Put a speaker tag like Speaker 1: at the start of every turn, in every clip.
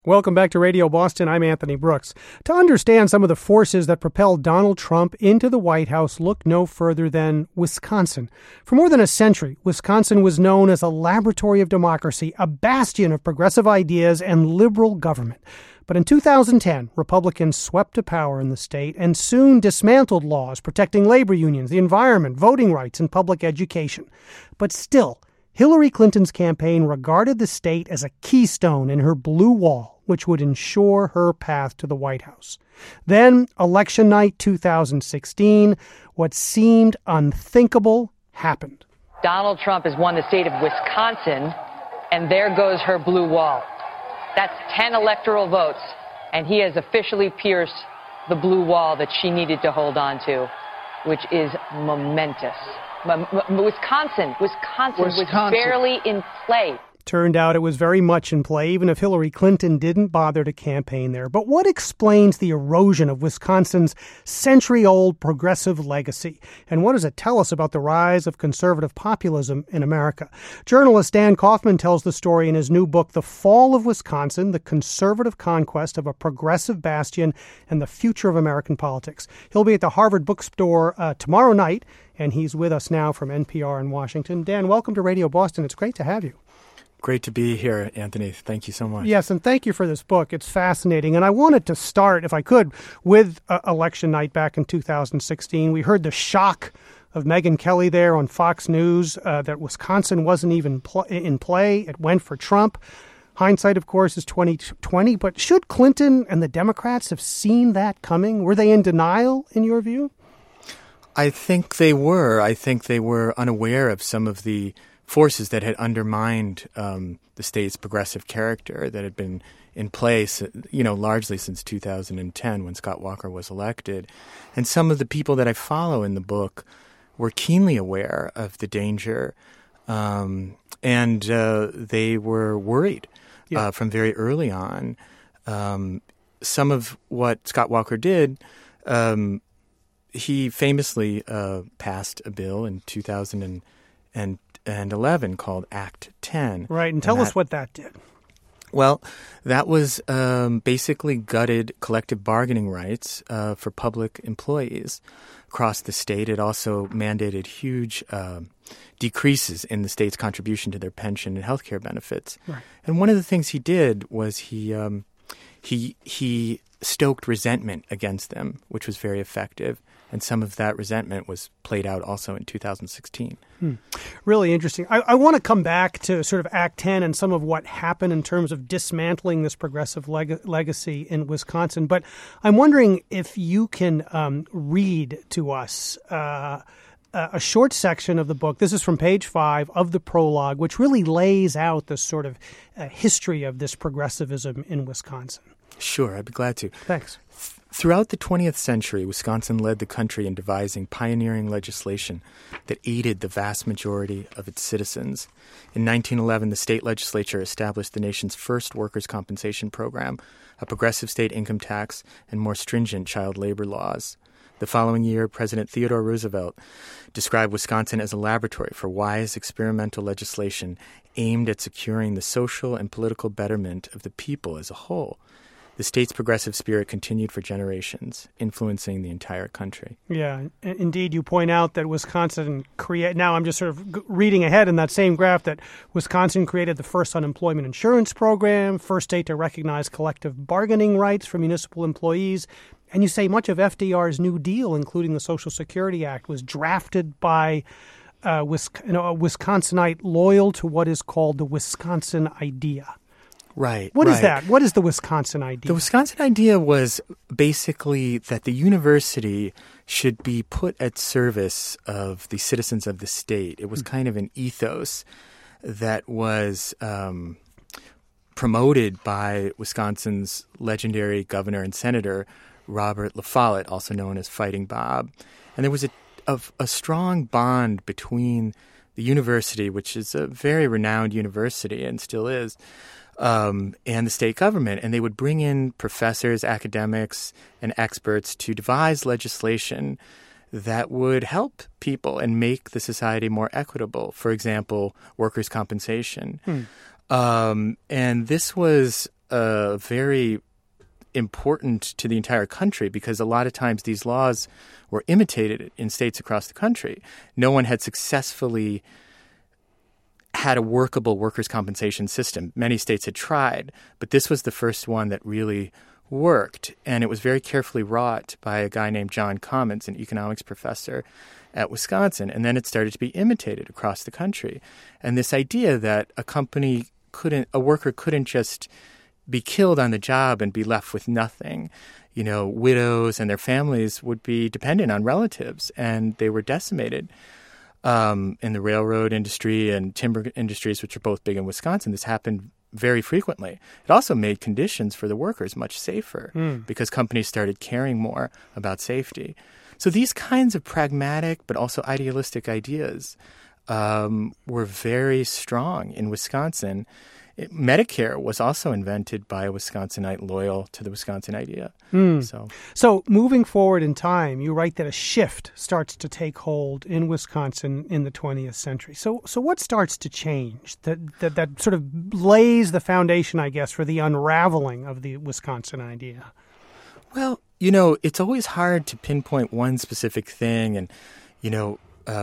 Speaker 1: Welcome back to Radio Boston. I'm Anthony Brooks. To understand some of the forces that propelled Donald Trump into the White House, look no further than Wisconsin. For more than a century, Wisconsin was known as a laboratory of democracy, a bastion of progressive ideas and liberal government. But in 2010, Republicans swept to power in the state and soon dismantled laws protecting labor unions, the environment, voting rights, and public education. But still, Hillary Clinton's campaign regarded the state as a keystone in her blue wall, which would ensure her path to the White House. Then, election night 2016, what seemed unthinkable happened.
Speaker 2: Donald Trump has won the state of Wisconsin, and there goes her blue wall. That's 10 electoral votes, and he has officially pierced the blue wall that she needed to hold on to, which is momentous. Wisconsin was barely in play.
Speaker 1: Turned out it was very much in play, even if Hillary Clinton didn't bother to campaign there. But what explains the erosion of Wisconsin's century-old progressive legacy? And what does it tell us about the rise of conservative populism in America? Journalist Dan Kaufman tells the story in his new book, The Fall of Wisconsin, The Conservative Conquest of a Progressive Bastion and the Future of American Politics. He'll be at the Harvard Bookstore tomorrow night, and he's with us now from NPR in Washington. Dan, welcome to Radio Boston. It's great to have you.
Speaker 3: Great to be here, Anthony. Thank you so much.
Speaker 1: Yes, and thank you for this book. It's fascinating. And I wanted to start, if I could, with election night back in 2016. We heard the shock of Megyn Kelly there on Fox News that Wisconsin wasn't even in play. It went for Trump. Hindsight, of course, is 2020. But should Clinton and the Democrats have seen that coming? Were they in denial, in your view?
Speaker 3: I think they were. I think they were unaware of some of the forces that had undermined the state's progressive character that had been in place, largely since 2010 when Scott Walker was elected. And some of the people that I follow in the book were keenly aware of the danger, and they were worried from very early on. Some of what Scott Walker did, he famously passed a bill in 2011 called Act 10.
Speaker 1: Right, and tell us what that did.
Speaker 3: Well, that was basically gutted collective bargaining rights for public employees across the state. It also mandated huge decreases in the state's contribution to their pension and health care benefits.
Speaker 1: Right.
Speaker 3: And one of the things he did was he stoked resentment against them, which was very effective. And some of that resentment was played out also in 2016.
Speaker 1: Really interesting. I want to come back to sort of Act 10 and some of what happened in terms of dismantling this progressive legacy in Wisconsin. But I'm wondering if you can read to us a short section of the book. This is from page 5 of the prologue, which really lays out the sort of history of this progressivism in Wisconsin.
Speaker 3: Sure, I'd be glad to.
Speaker 1: Thanks.
Speaker 3: Throughout the 20th century, Wisconsin led the country in devising pioneering legislation that aided the vast majority of its citizens. In 1911, the state legislature established the nation's first workers' compensation program, a progressive state income tax, and more stringent child labor laws. The following year, President Theodore Roosevelt described Wisconsin as a laboratory for wise experimental legislation aimed at securing the social and political betterment of the people as a whole. The state's progressive spirit continued for generations, influencing the entire country.
Speaker 1: Yeah, indeed. You point out that Wisconsin now I'm just sort of reading ahead in that same graph that Wisconsin created the first unemployment insurance program, first state to recognize collective bargaining rights for municipal employees. And you say much of FDR's New Deal, including the Social Security Act, was drafted by a Wisconsinite loyal to what is called the Wisconsin idea.
Speaker 3: Right.
Speaker 1: What is that? What is the Wisconsin idea?
Speaker 3: The Wisconsin idea was basically that the university should be put at service of the citizens of the state. It was kind of an ethos that was promoted by Wisconsin's legendary governor and senator, Robert La Follette, also known as Fighting Bob. And there was a strong bond between the university, which is a very renowned university and still is, and the state government. And they would bring in professors, academics, and experts to devise legislation that would help people and make the society more equitable. For example, workers' compensation. And this was very important to the entire country because a lot of times these laws were imitated in states across the country. No one had successfully had a workable workers' compensation system. Many states had tried, but this was the first one that really worked. And it was very carefully wrought by a guy named John Commons, an economics professor at Wisconsin. And then it started to be imitated across the country. And this idea that a worker couldn't just be killed on the job and be left with nothing. You know, widows and their families would be dependent on relatives, and they were decimated. In the railroad industry and timber industries, which are both big in Wisconsin, this happened very frequently. It also made conditions for the workers much safer because companies started caring more about safety. So these kinds of pragmatic but also idealistic ideas were very strong in Wisconsin. Medicare was also invented by a Wisconsinite loyal to the Wisconsin idea.
Speaker 1: So moving forward in time, you write that a shift starts to take hold in Wisconsin in the 20th century. So what starts to change that sort of lays the foundation, I guess, for the unraveling of the Wisconsin idea?
Speaker 3: Well, you know, it's always hard to pinpoint one specific thing. And, you know,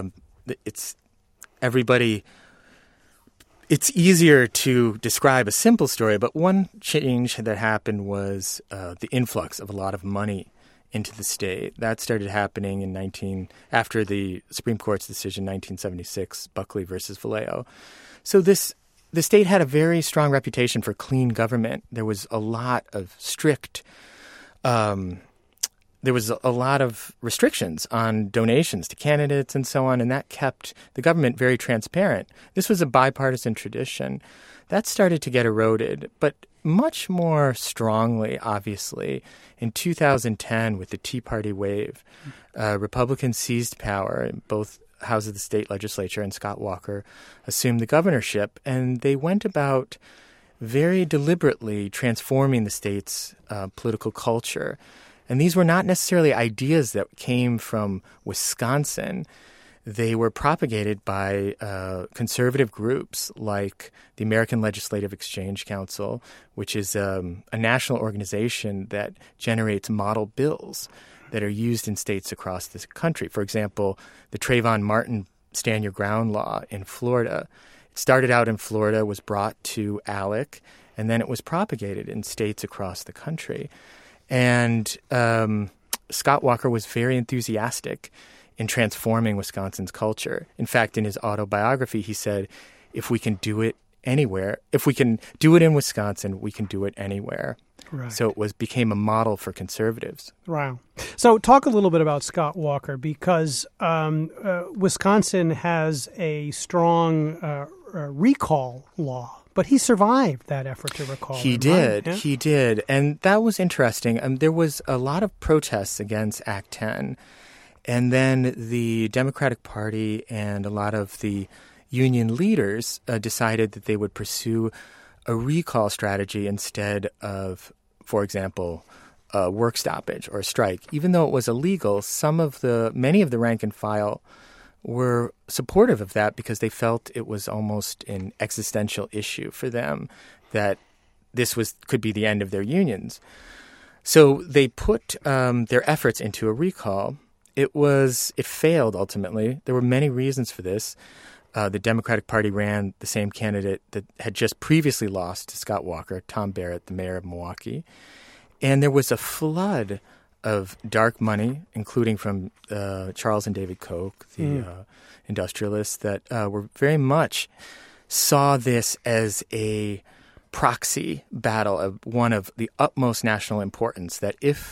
Speaker 3: it's easier to describe a simple story, but one change that happened was the influx of a lot of money into the state. That started happening after the Supreme Court's decision, 1976, Buckley versus Vallejo. So the state had a very strong reputation for clean government. There was a lot of there was a lot of restrictions on donations to candidates and so on, and that kept the government very transparent. This was a bipartisan tradition. That started to get eroded, but much more strongly, obviously, in 2010 with the Tea Party wave. Republicans seized power in both houses of the state legislature, and Scott Walker assumed the governorship, and they went about very deliberately transforming the state's political culture. And these were not necessarily ideas that came from Wisconsin. They were propagated by conservative groups like the American Legislative Exchange Council, which is a national organization that generates model bills that are used in states across the country. For example, the Trayvon Martin Stand Your Ground law in Florida. It started out in Florida, was brought to ALEC, and then it was propagated in states across the country. And Scott Walker was very enthusiastic in transforming Wisconsin's culture. In fact, in his autobiography, he said, if we can do it anywhere, if we can do it in Wisconsin, we can do it anywhere.
Speaker 1: Right.
Speaker 3: So it became a model for conservatives.
Speaker 1: Wow. So talk a little bit about Scott Walker, because Wisconsin has a strong recall law. But he survived that effort to recall him,
Speaker 3: He did.
Speaker 1: Right? Yeah?
Speaker 3: He did. And that was interesting. There was a lot of protests against Act 10. And then the Democratic Party and a lot of the union leaders decided that they would pursue a recall strategy instead of, for example, a work stoppage or a strike. Even though it was illegal, many of the rank and file were supportive of that because they felt it was almost an existential issue for them that this could be the end of their unions. So they put their efforts into a recall. It failed ultimately. There were many reasons for this. The Democratic Party ran the same candidate that had just previously lost to Scott Walker, Tom Barrett, the mayor of Milwaukee. And there was a flood of dark money, including from Charles and David Koch, the industrialists, that were very much saw this as a proxy battle, of one of the utmost national importance, that if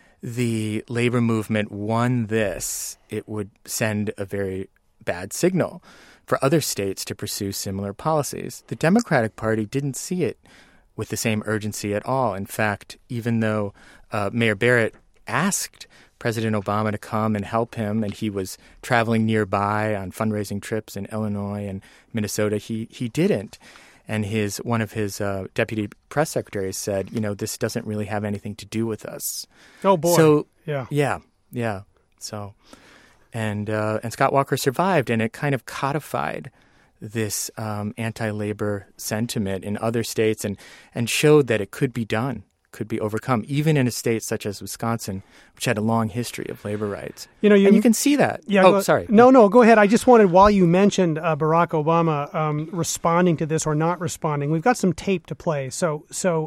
Speaker 3: the labor movement won this, it would send a very bad signal for other states to pursue similar policies. The Democratic Party didn't see it with the same urgency at all. In fact, even though Mayor Barrett asked President Obama to come and help him, and he was traveling nearby on fundraising trips in Illinois and Minnesota, he didn't. And one of his deputy press secretaries said, this doesn't really have anything to do with us.
Speaker 1: Oh, boy.
Speaker 3: So,
Speaker 1: yeah.
Speaker 3: So, and Scott Walker survived, and it kind of codified this anti-labor sentiment in other states and showed that it could be done, could be overcome, even in a state such as Wisconsin, which had a long history of labor rights. And you can see that.
Speaker 1: Yeah.
Speaker 3: Sorry.
Speaker 1: No, go ahead. I just wanted, while you mentioned Barack Obama responding to this or not responding, we've got some tape to play. So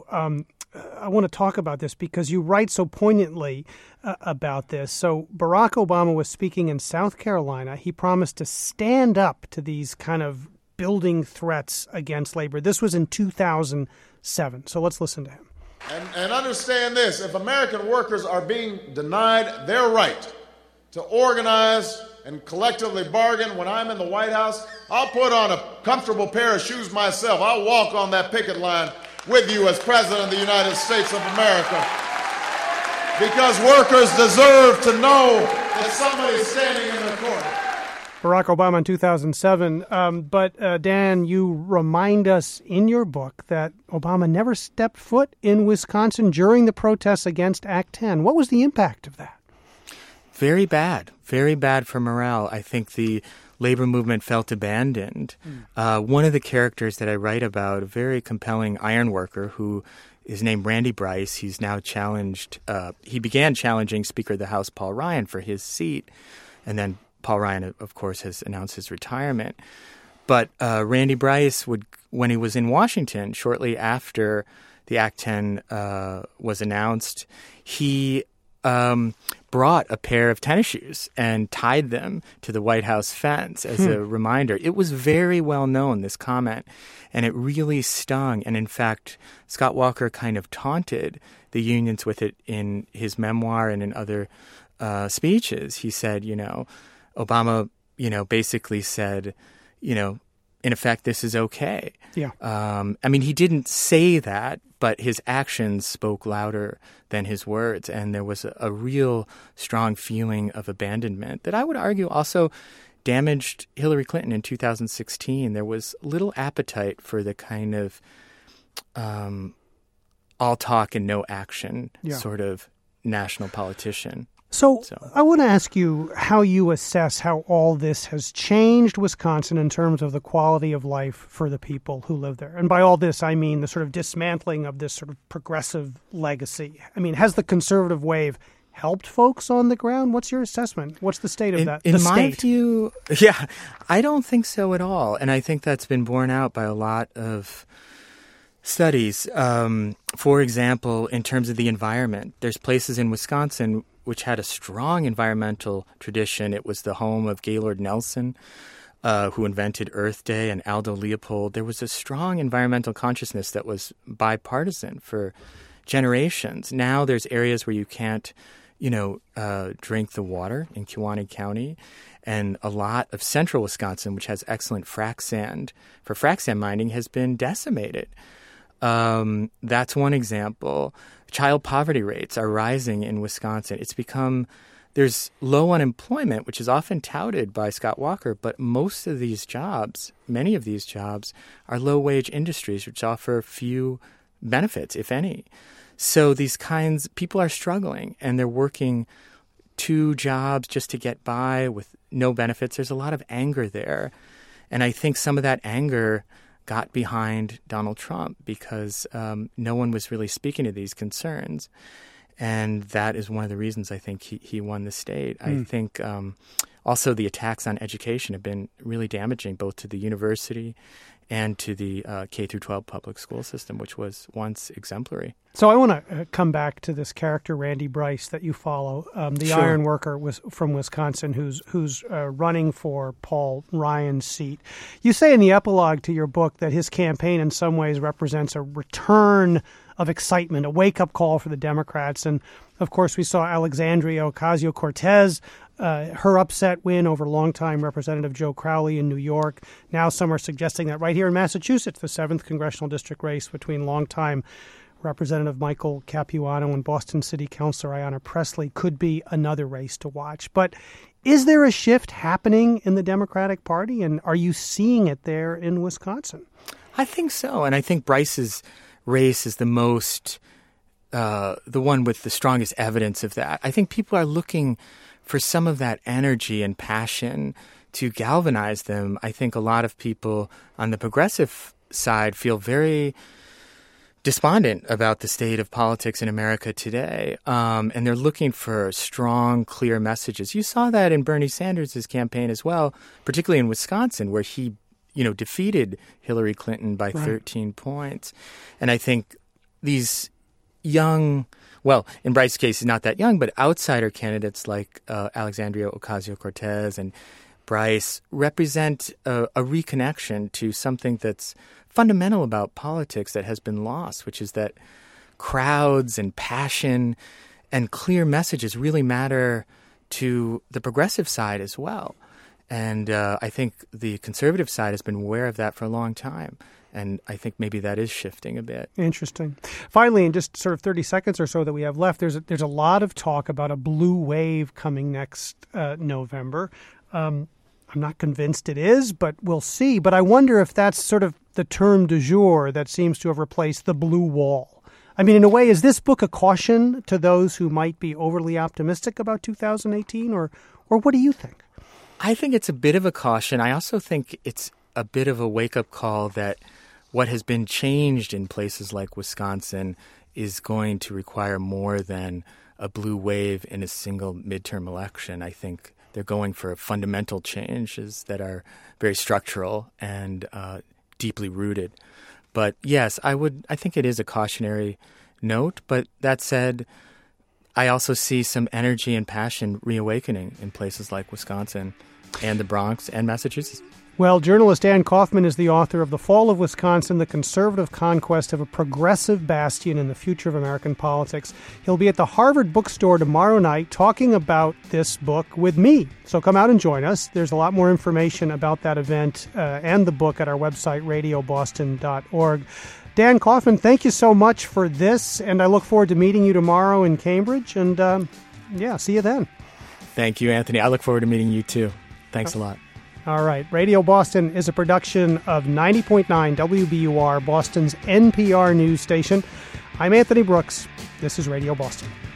Speaker 1: I want to talk about this because you write so poignantly about this. So Barack Obama was speaking in South Carolina. He promised to stand up to these kind of building threats against labor. This was in 2007. So let's listen to him.
Speaker 4: And understand this, if American workers are being denied their right to organize and collectively bargain when I'm in the White House, I'll put on a comfortable pair of shoes myself. I'll walk on that picket line with you as President of the United States of America. Because workers deserve to know that somebody's standing in their corner.
Speaker 1: Barack Obama in 2007. But Dan, you remind us in your book that Obama never stepped foot in Wisconsin during the protests against Act 10. What was the impact of that?
Speaker 3: Very bad for morale. I think the labor movement felt abandoned. One of the characters that I write about, a very compelling iron worker who is named Randy Bryce. He's now challenged. He began challenging Speaker of the House Paul Ryan for his seat, and then Paul Ryan, of course, has announced his retirement. But Randy Bryce when he was in Washington, shortly after the Act 10 was announced, he brought a pair of tennis shoes and tied them to the White House fence as a reminder. It was very well known, this comment, and it really stung. And in fact, Scott Walker kind of taunted the unions with it in his memoir and in other speeches. He said, Obama, basically said, in effect, this is okay.
Speaker 1: Yeah.
Speaker 3: He didn't say that, but his actions spoke louder than his words. And there was a real strong feeling of abandonment that I would argue also damaged Hillary Clinton in 2016. There was little appetite for the kind of all talk and no action sort of national politician.
Speaker 1: So I want to ask you how you assess how all this has changed Wisconsin in terms of the quality of life for the people who live there. And by all this, I mean the sort of dismantling of this sort of progressive legacy. Has the conservative wave helped folks on the ground? What's your assessment? What's the state of that?
Speaker 3: In my view, I don't think so at all. And I think that's been borne out by a lot of studies. For example, in terms of the environment, there's places in Wisconsin which had a strong environmental tradition. It was the home of Gaylord Nelson, who invented Earth Day, and Aldo Leopold. There was a strong environmental consciousness that was bipartisan for generations. Now there's areas where you can't, drink the water in Kewaunee County. And a lot of central Wisconsin, which has excellent frac sand for frac sand mining, has been decimated. That's one example. Child poverty rates are rising in Wisconsin. There's low unemployment, which is often touted by Scott Walker, but many of these jobs are low-wage industries which offer few benefits, if any. So people are struggling, and they're working 2 jobs just to get by with no benefits. There's a lot of anger there. And I think some of that anger got behind Donald Trump because no one was really speaking to these concerns. And that is one of the reasons I think he won the state. I think also the attacks on education have been really damaging both to the university and to the K-12 public school system, which was once exemplary.
Speaker 1: So I want to come back to this character, Randy Bryce, that you follow, the
Speaker 3: Sure.
Speaker 1: iron worker from Wisconsin who's running for Paul Ryan's seat. You say in the epilogue to your book that his campaign in some ways represents a return of excitement, a wake-up call for the Democrats. And, of course, we saw Alexandria Ocasio-Cortez, her upset win over longtime Representative Joe Crowley in New York. Now some are suggesting that right here in Massachusetts, the 7th congressional district race between longtime Representative Michael Capuano and Boston City Councilor Ayanna Pressley could be another race to watch. But is there a shift happening in the Democratic Party, and are you seeing it there in Wisconsin?
Speaker 3: I think so, and I think Bryce's race is the one with the strongest evidence of that. I think people are looking for some of that energy and passion to galvanize them. I think a lot of people on the progressive side feel very despondent about the state of politics in America today, and they're looking for strong, clear messages. You saw that in Bernie Sanders' campaign as well, particularly in Wisconsin, where he, defeated Hillary Clinton by 13 points. And I think these young, well, in Bryce's case, he's not that young, but outsider candidates like Alexandria Ocasio-Cortez and Bryce represent a reconnection to something that's fundamental about politics that has been lost, which is that crowds and passion and clear messages really matter to the progressive side as well. And I think the conservative side has been aware of that for a long time. And I think maybe that is shifting a bit. Interesting.
Speaker 1: Finally, in just sort of 30 seconds or so that we have left, there's a lot of talk about a blue wave coming next November. I'm not convinced it is, but we'll see. But I wonder if that's sort of the term du jour that seems to have replaced the blue wall. I mean, in a way, is this book a caution to those who might be overly optimistic about 2018, or what do you think?
Speaker 3: I think it's a bit of a caution. I also think it's a bit of a wake-up call that what has been changed in places like Wisconsin is going to require more than a blue wave in a single midterm election. I think they're going for fundamental changes that are very structural and deeply rooted. But yes, I think it is a cautionary note. But that said, I also see some energy and passion reawakening in places like Wisconsin and the Bronx and Massachusetts.
Speaker 1: Well, journalist Dan Kaufman is the author of The Fall of Wisconsin, The Conservative Conquest of a Progressive Bastion in the Future of American Politics. He'll be at the Harvard Bookstore tomorrow night talking about this book with me. So come out and join us. There's a lot more information about that event and the book at our website, radioboston.org. Dan Kaufman, thank you so much for this, and I look forward to meeting you tomorrow in Cambridge. And, see you then.
Speaker 3: Thank you, Anthony. I look forward to meeting you, too. Thanks a lot.
Speaker 1: All right. Radio Boston is a production of 90.9 WBUR, Boston's NPR news station. I'm Anthony Brooks. This is Radio Boston.